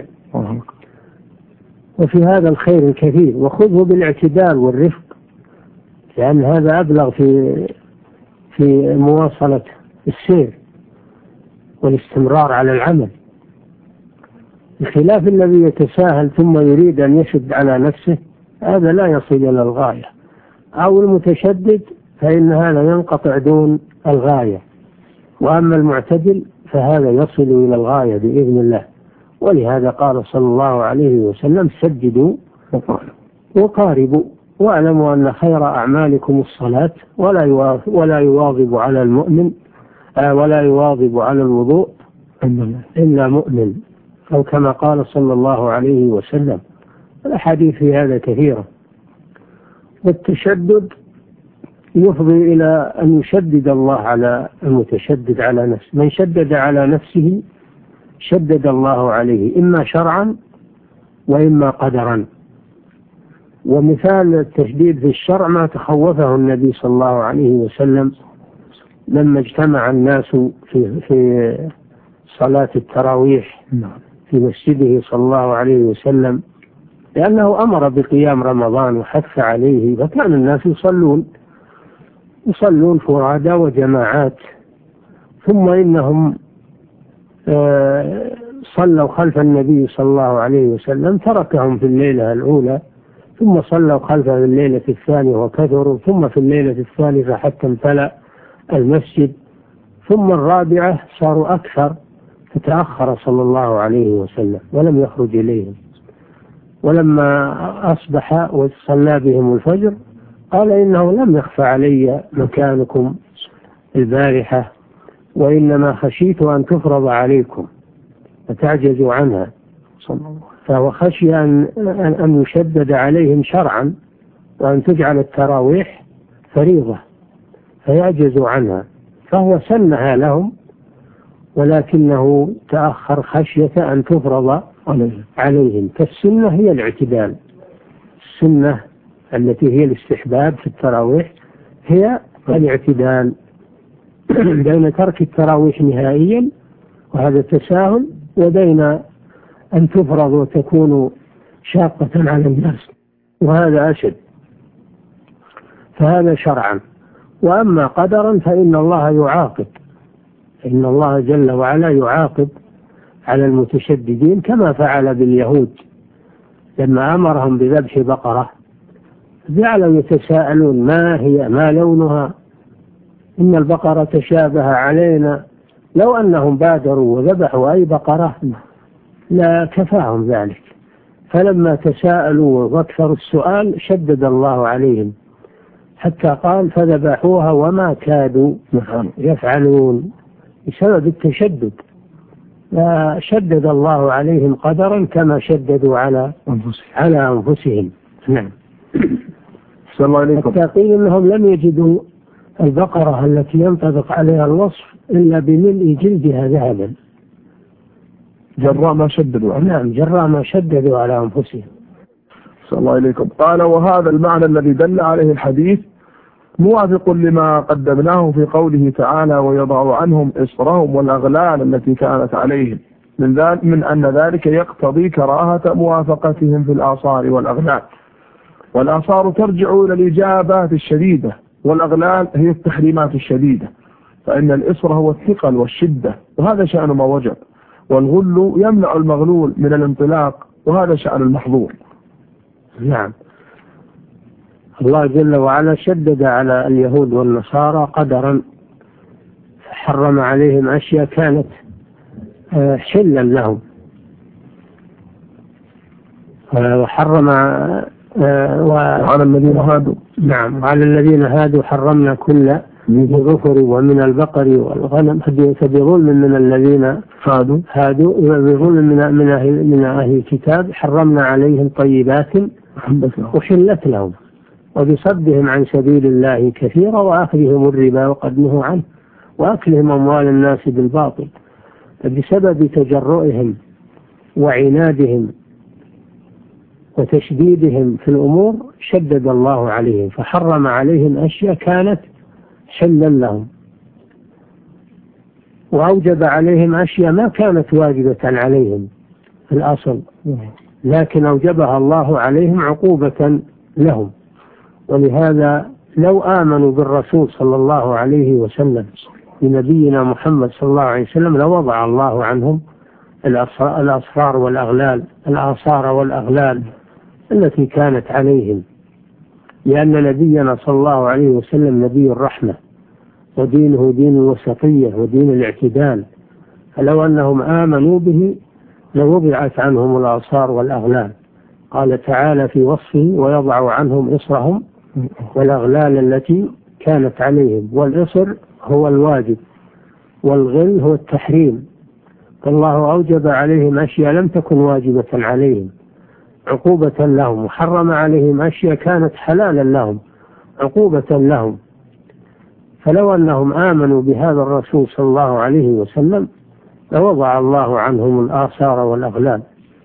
وفي هذا الخير الكثير، وخذه بالاعتدال والرفق، لأن هذا أبلغ في في مواصلة السير والاستمرار على العمل، بخلاف الذي يتساهل ثم يريد أن يشد على نفسه، هذا لا يصل إلى الغاية. أو المتشدد فإن هذا ينقطع دون الغاية، وأما المعتدل فهذا يصل إلى الغاية بإذن الله. ولهذا قال صلى الله عليه وسلم: سددوا وقاربوا، واعلموا أن خير أعمالكم الصلاة، ولا ولا يواظب على المؤمن ولا يواظب على الوضوء إلا مؤمن، أو كما قال صلى الله عليه وسلم. الأحاديث في هذا كثيرة. والتشدد يفضي إلى أن يشدد الله على المتشدد على نفسه. من شدد على نفسه شدد الله عليه، إما شرعا وإما قدرا. ومثال التشديد في الشرع ما تخوفه النبي صلى الله عليه وسلم لما اجتمع الناس في في صلاة التراويح في مسجده صلى الله عليه وسلم، لأنه أمر بقيام رمضان وحث عليه، فكان الناس يصلون يصلون فرادى وجماعات، ثم إنهم صلوا خلف النبي صلى الله عليه وسلم، تركهم في الليلة الأولى، ثم صلوا خلفه في الليلة الثانية وكثروا، ثم في الليلة الثالثة حتى امتلأ المسجد، ثم الرابعة صاروا أكثر، فتأخر صلى الله عليه وسلم ولم يخرج إليهم. ولما أصبح وصلى بهم الفجر قال: إنه لم يخفى علي مكانكم البارحة، وإنما خشيت أن تفرض عليكم فتعجزوا عنها. فهو خشي أن, أن يشدد عليهم شرعا، وأن تجعل التراويح فريضة فيعجزوا عنها، فهو سنها لهم، ولكنه تأخر خشية أن تفرض عليهم. فالسنة هي الاعتدال، السنة التي هي الاستحباب في التراويح هي الاعتدال بين ترك التراويح نهائيا وهذا تساهل، وبين أن تفرض وتكون شاقة على الناس وهذا أشد، فهذا شرعا. وأما قدرا فإن الله يعاقب، إن الله جل وعلا يعاقب على المتشددين كما فعل باليهود لما أمرهم بذبح بقرة، جعلوا يتساءلون: ما هي، ما لونها، إن البقرة تشابه علينا. لو أنهم بادروا وذبحوا أي بقرة لا كفاهم ذلك، فلما تساءلوا واكثروا السؤال شدد الله عليهم، حتى قال: فذبحوها وما كادوا يفعلون، بسبب التشدد. شدد الله عليهم قدرا كما شددوا على أنفسهم. على أنفسهم. نعم. حتى قيل أنهم لم يجدوا البقرة التي ينطبق عليها الوصف إلا بملء جلدها ذهبا
جراء ما شددوا.
نعم جراء ما شددوا على أنفسهم.
صلى الله عليكم. قال وهذا المعنى الذي دل عليه الحديث موافق لما قدمناه في قوله تعالى ويضع عنهم إصرهم والأغلال التي كانت عليهم من, ذلك من أن ذلك يقتضي كراهة موافقتهم في الآثار والأغلال، والآثار ترجع إلى الإجابات الشديدة والأغلال هي التحريمات الشديدة، فإن الإصر هو الثقل والشدة وهذا شأن ما وجب، والغل يمنع المغلول من الانطلاق وهذا شأن المحظور.
نعم. الله جل وعلا شدد على اليهود والنصارى قدرا حرم عليهم أشياء كانت حلا لهم، وحرم
وعلى الذين هادوا.
نعم وعلى الذين هادوا حرمنا كل ذي ظفر ومن البقر والغنم فبظلم من الذين
هادوا
هادوا بظلم من من أهل من أهل الكتاب حرمنا عليهم طيبات أحلت لهم وبصدهم عن سبيل الله كثيرا وأخذهم الربا وقد نهوا عنه وأكلهم أموال الناس بالباطل. فبسبب تجرؤهم وعنادهم وتشديدهم في الأمور شدد الله عليهم فحرم عليهم أشياء كانت حلا لهم، وأوجب عليهم أشياء ما كانت واجبة عليهم في الأصل لكن أوجبها الله عليهم عقوبة لهم. ولهذا لو آمنوا بالرسول صلى الله عليه وسلم بنبينا محمد صلى الله عليه وسلم لوضع الله عنهم الأصفار والأغلال الآثار والأغلال التي كانت عليهم، لأن نبينا صلى الله عليه وسلم نبي الرحمة ودينه دين الوسطية ودين الاعتدال، فلو أنهم آمنوا به لوضعت عنهم الآثار والأغلال. قال تعالى في وصفه ويضع عنهم إصرهم والأغلال التي كانت عليهم، والإصر هو الواجب والغل هو التحريم، فالله أوجب عليهم أشياء لم تكن واجبة عليهم عقوبة لهم، وحرم عليهم أشياء كانت حلالا لهم عقوبة لهم. فلو أنهم آمنوا بهذا الرسول صلى الله عليه وسلم لوضع الله عنهم الآثار والأغلال.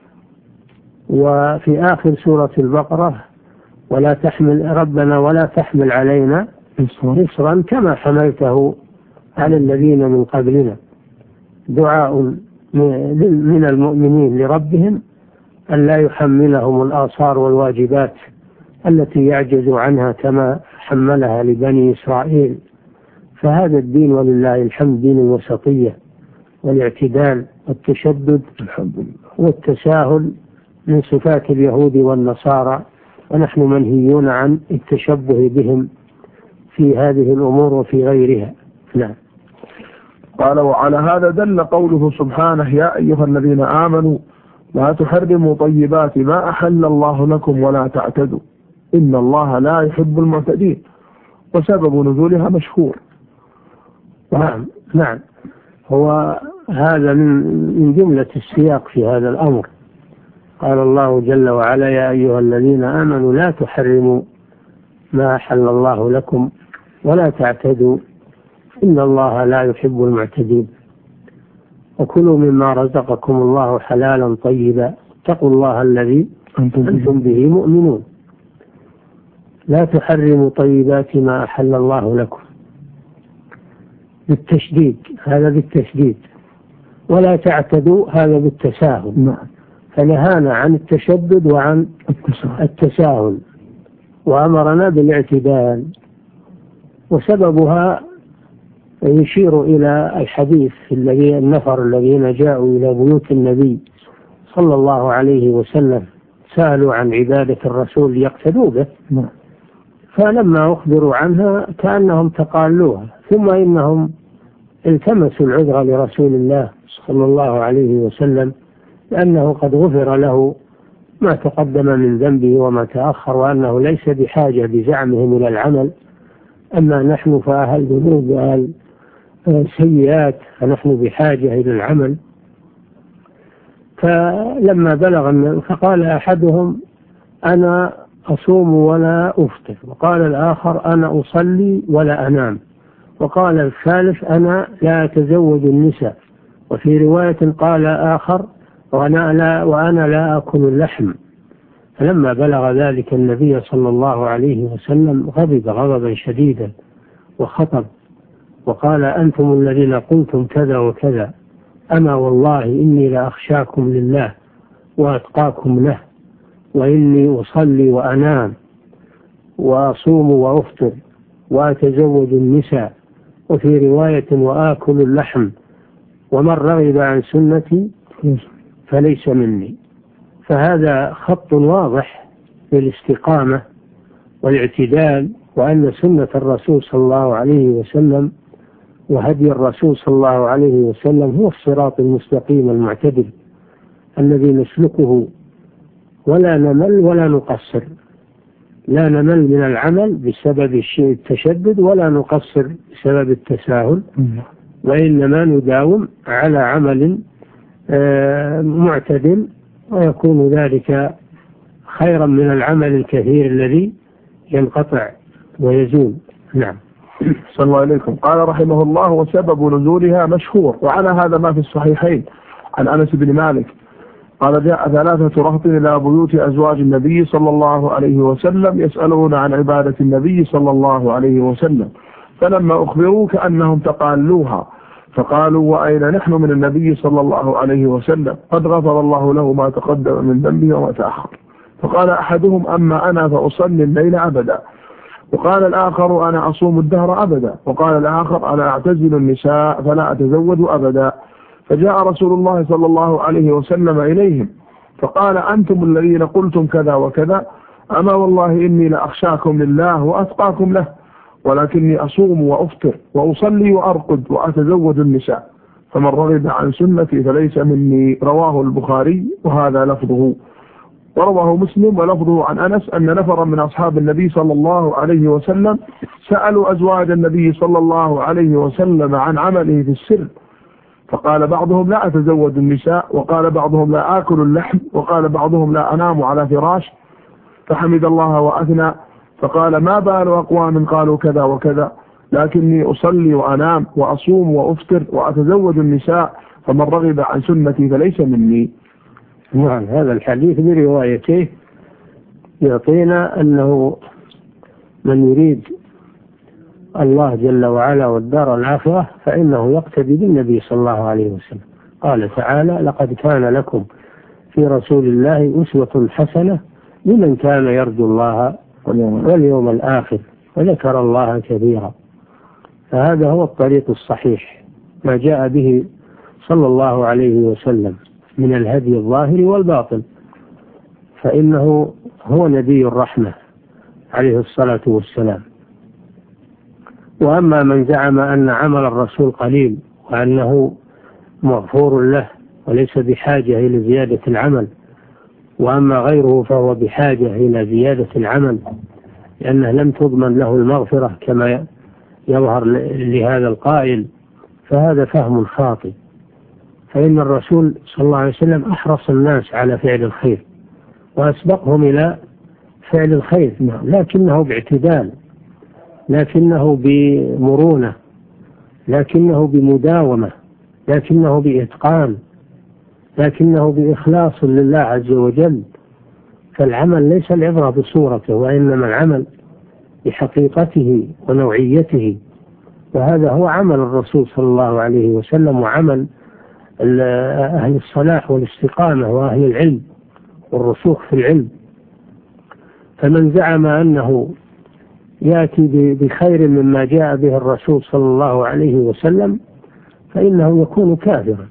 وفي آخر سورة البقرة ولا تحمل ربنا ولا تحمل علينا إصرا كما حملته على الذين من قبلنا، دعاء من المؤمنين لربهم أن لا يحملهم الآثار والواجبات التي يعجز عنها كما حملها لبني إسرائيل. فهذا الدين ولله الحمد دين الوسطية والاعتدال والتشدد والتساهل من صفات اليهود والنصارى، ونحن منهيون عن التشبه بهم في هذه الأمور وفي غيرها. نعم.
قال وعلى هذا دل قوله سبحانه يا أيها الذين آمنوا لا تحرموا طيبات ما أحل الله لكم ولا تعتدوا إن الله لا يحب المعتدين، وسبب نزولها مشهور.
نعم نعم هو هذا من جملة السياق في هذا الأمر. قال الله جل وعلا يا أيها الذين آمنوا لا تحرموا ما أحل الله لكم ولا تعتدوا إن الله لا يحب المعتدين، وكلوا مما رزقكم الله حلالا طيبا اتقوا الله الذي أنتم به مؤمنون. لا تحرموا طيبات ما أحل الله لكم بالتشديد، هذا بالتشديد، ولا تعتدوا هذا بالتساهل. فنهانا عن التشدد وعن التساهل وأمرنا بالاعتدال، وسببها يشير إلى الحديث الذي النفر الذين جاءوا إلى بيوت النبي صلى الله عليه وسلم سألوا عن عبادة الرسول ليقتدوا به، فلما أخبروا عنها كأنهم تقالوها، ثم إنهم التمسوا العذر لرسول الله صلى الله عليه وسلم لأنه قد غفر له ما تقدم من ذنبه وما تأخر، وأنه ليس بحاجة بزعمهم إلى العمل، أما نحن فأهل ذنوب وأهل سيئات فنحن بحاجة إلى العمل. فلما بلغ فقال أحدهم أنا أصوم ولا أفطر، وقال الآخر أنا أصلي ولا أنام، وقال الثالث أنا لا أتزوج النساء، وفي رواية قال آخر وأنا لا, وأنا لا أكل اللحم. فلما بلغ ذلك النبي صلى الله عليه وسلم غضب غضبا شديدا وخطب وقال أنتم الذين قلتم كذا وكذا، أما والله إني لأخشاكم لله وأتقاكم له، وإني أصلي وأنام وأصوم وأفطر وأتزوج النساء، وفي رواية وآكل اللحم، ومن رغب عن سنتي فليس مني. فهذا خط واضح للاستقامة والاعتدال، وأن سنة الرسول صلى الله عليه وسلم وهدي الرسول صلى الله عليه وسلم هو الصراط المستقيم المعتدل الذي نسلكه ولا نمل ولا نقصر، لا نمل من العمل بسبب التشدد ولا نقصر بسبب التساهل، وإنما نداوم على عمل معتدل، ويكون ذلك خيرا من العمل الكثير الذي ينقطع ويزول. نعم.
صلى الله عليكم. قال رحمه الله وسبب نزولها مشهور، وعلى هذا ما في الصحيحين عن أنس بن مالك قال جاء ثلاثة رهط إلى بيوت أزواج النبي صلى الله عليه وسلم يسألون عن عبادة النبي صلى الله عليه وسلم، فلما أخبروا كأنهم تقالوها، فقالوا وأين نحن من النبي صلى الله عليه وسلم، قد غفر الله له ما تقدم من ذنبه وما تأخر. فقال أحدهم أما أنا فأصلي الليل أبدا، وقال الآخر أنا أصوم الدهر أبدا، وقال الآخر أنا أعتزل النساء فلا أتزوج أبدا. فجاء رسول الله صلى الله عليه وسلم إليهم فقال أنتم الذين قلتم كذا وكذا، أما والله إني لأخشاكم لله وأتقاكم له، ولكني أصوم وأفطر وأصلي وأرقد وأتزوج النساء، فمن رغب عن سنتي فليس مني. رواه البخاري وهذا لفظه. ورواه مسلم ولفظه عن أنس أن نفرا من أصحاب النبي صلى الله عليه وسلم سألوا أزواج النبي صلى الله عليه وسلم عن عمله في السر، فقال بعضهم لا أتزوج النساء، وقال بعضهم لا آكل اللحم، وقال بعضهم لا أنام على فراش، فحمد الله وأثنى، فقال ما بال أقوام قالوا كذا وكذا، لكني أصلي وأنام وأصوم وأفطر وأتزوج النساء، فمن رغب عن سنتي فليس مني.
نعم. هذا الحديث بروايته يعطينا أنه من يريد الله جل وعلا والدار الآخرة فإنه يقتدي بالنبي صلى الله عليه وسلم. قال تعالى لقد كان لكم في رسول الله أسوة حسنة لمن كان يرجو الله واليوم الآخر وذكر الله كثيرا. فهذا هو الطريق الصحيح ما جاء به صلى الله عليه وسلم من الهدي الظاهر والباطن، فإنه هو نبي الرحمة عليه الصلاة والسلام. وأما من زعم أن عمل الرسول قليل وأنه مغفور له وليس بحاجة إلى زيادة العمل، وأما غيره فهو بحاجة إلى زيادة العمل لأنه لم تضمن له المغفرة كما يظهر لهذا القائل، فهذا فهم خاطئ. فإن الرسول صلى الله عليه وسلم أحرص الناس على فعل الخير وأسبقهم إلى فعل الخير، لكنه باعتدال، لكنه بمرونة، لكنه بمداومة، لكنه بإتقان، لكنه بإخلاص لله عز وجل. فالعمل ليس العبرة بصورته، وإنما العمل بحقيقته ونوعيته، وهذا هو عمل الرسول صلى الله عليه وسلم وعمل أهل الصلاح والاستقامة وأهل العلم والرسوخ في العلم. فمن زعم أنه يأتي بخير مما جاء به الرسول صلى الله عليه وسلم فإنه يكون كافرا،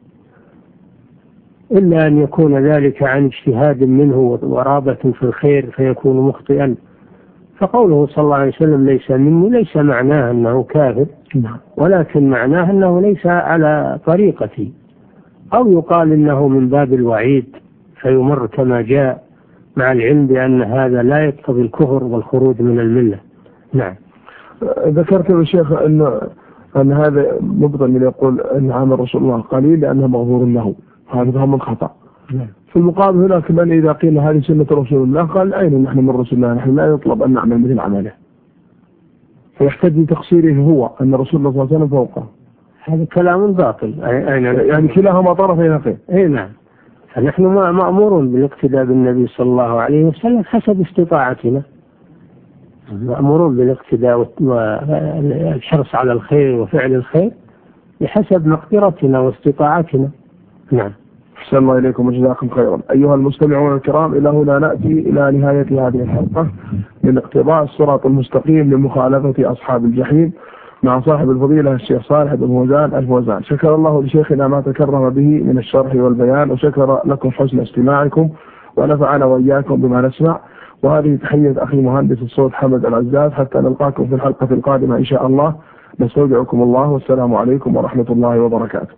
إلا أن يكون ذلك عن اجتهاد منه ورابة في الخير فيكون مخطئا. فقوله صلى الله عليه وسلم ليس مني ليس معناه أنه كافر، ولكن معناه أنه ليس على طريقتي، أو يقال إنه من باب الوعيد فيمر كما جاء، مع العلم بأن هذا لا يقتضي الكفر والخروج من الملة. نعم.
ذكرت يا شيخ أن أن هذا مبطل من يقول أن عمل رسول الله قليل لأنه مغفور له، هذا فهم خطأ. في المقابل هناك من إذا قيل هذه سنة رسول الله قال أين نحن من رسول الله؟ نحن لا يطلب أن نعمل مثل عمله، فيحتاج لتقصيره هو أن رسول الله صلى الله عليه وسلم فوقه.
هذا كلام باطل.
يعني كلاهما طرفي نقيض.
اي نعم. فنحن مأمورون بالاقتداء بالنبي صلى الله عليه وسلم حسب استطاعتنا، مأمورون بالاقتداء والحرص على الخير وفعل الخير بحسب مقدرتنا واستطاعتنا. نعم.
أحسن الله إليكم وجزاكم خيرا. أيها المستمعون الكرام، إلى هنا نأتي إلى نهاية هذه الحلقة من اقتضاء الصراط المستقيم لمخالفة أصحاب الجحيم مع صاحب الفضيلة الشيخ صالح بن فوزان الفوزان. شكر الله لشيخنا ما تكرم به من الشرح والبيان، وشكر لكم حسن استماعكم، ونفعنا وإياكم بما نسمع. وهذه تحية أخي مهندس الصوت حمد العزاز، حتى نلقاكم في الحلقة القادمة إن شاء الله. نستودعكم الله، والسلام عليكم ورحمة الله وبركاته.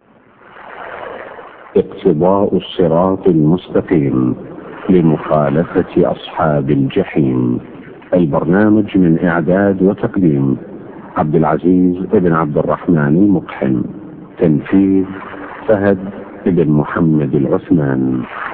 اقتضاء الصراط المستقيم لمخالفة أصحاب الجحيم، البرنامج من إعداد وتقديم عبد العزيز بن عبد الرحمن مقحم، تنفيذ فهد بن محمد العثمان.